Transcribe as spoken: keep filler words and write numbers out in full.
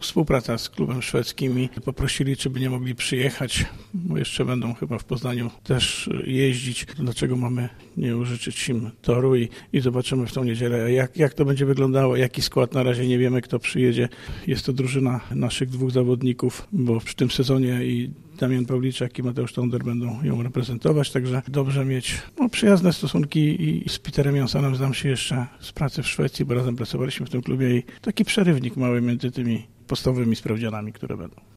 współpraca z klubem szwedzkim i poprosili, czy by nie mogli przyjechać, bo jeszcze będą chyba w Poznaniu też jeździć. Dlaczego mamy nie użyczyć im toru i, i zobaczymy w tą niedzielę, jak, jak to będzie wyglądało, jaki skład. Na razie nie wiemy, kto przyjedzie. Jest to drużyna naszych dwóch zawodników, bo w tym sezonie i Damian Pawliczak i Mateusz Tonder będą ją reprezentować, także dobrze mieć no, przyjazne stosunki i z Peterem Jonsonem znam się jeszcze z pracy w Szwecji, bo razem pracowaliśmy w tym klubie i taki przerywnik mały między tymi podstawowymi sprawdzianami, które będą.